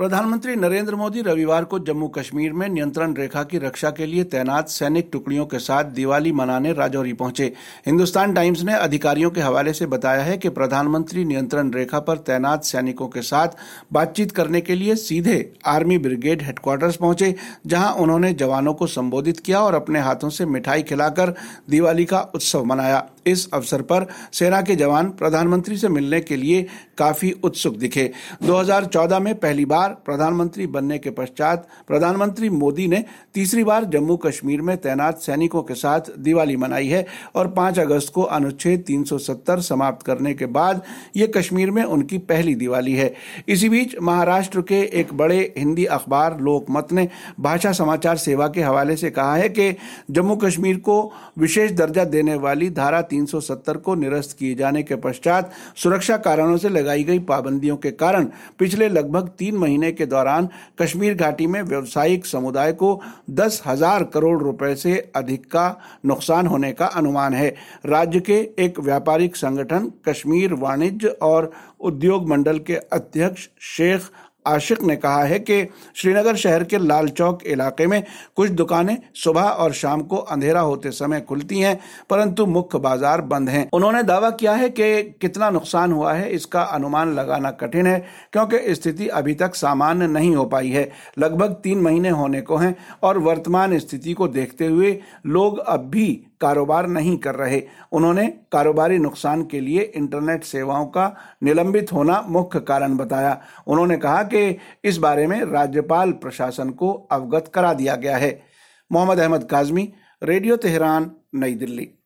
प्रधानमंत्री नरेंद्र मोदी रविवार को जम्मू कश्मीर में नियंत्रण रेखा की रक्षा के लिए तैनात सैनिक टुकड़ियों के साथ दिवाली मनाने राजौरी पहुंचे। हिंदुस्तान टाइम्स ने अधिकारियों के हवाले से बताया है कि प्रधानमंत्री नियंत्रण रेखा पर तैनात सैनिकों के साथ बातचीत करने के लिए सीधे आर्मी ब्रिगेड हेडक्वार्टर्स पहुंचे, जहां उन्होंने जवानों को संबोधित किया और अपने हाथों से मिठाई खिलाकर दिवाली का उत्सव मनाया। इस अवसर पर सेना के जवान प्रधानमंत्री से मिलने के लिए काफी उत्सुक दिखे। 2014 में पहली बार प्रधानमंत्री बनने के पश्चात प्रधानमंत्री मोदी ने तीसरी बार जम्मू कश्मीर में तैनात सैनिकों के साथ दिवाली मनाई है और 5 अगस्त को अनुच्छेद 370 समाप्त करने के बाद ये कश्मीर में उनकी पहली दिवाली है। इसी बीच महाराष्ट्र के एक बड़े हिंदी अखबार लोकमत ने भाषा समाचार सेवा के हवाले से कहा है कि जम्मू कश्मीर को विशेष दर्जा देने वाली धारा 370 को निरस्त किए जाने के पश्चात सुरक्षा कारणों से लगाई गई पाबंदियों के कारण पिछले लगभग 3 महीने के दौरान कश्मीर घाटी में व्यावसायिक समुदाय को 10,000 करोड़ रुपए से अधिक का नुकसान होने का अनुमान है। राज्य के एक व्यापारिक संगठन कश्मीर वाणिज्य और उद्योग मंडल के अध्यक्ष शेख आशिक ने कहा है कि श्रीनगर शहर के लाल चौक इलाके में कुछ दुकानें सुबह और शाम को अंधेरा होते समय खुलती हैं, परंतु मुख्य बाजार बंद हैं। उन्होंने दावा किया है कि कितना नुकसान हुआ है इसका अनुमान लगाना कठिन है, क्योंकि स्थिति अभी तक सामान्य नहीं हो पाई है। लगभग 3 महीने होने को हैं और वर्तमान स्थिति को देखते हुए लोग अब भी कारोबार नहीं कर रहे। उन्होंने कारोबारी नुकसान के लिए इंटरनेट सेवाओं का निलंबित होना मुख्य कारण बताया। उन्होंने कहा कि इस बारे में राज्यपाल प्रशासन को अवगत करा दिया गया है। Mohammad Ahmad Kazmi, radio Tehran, Nai Delhi.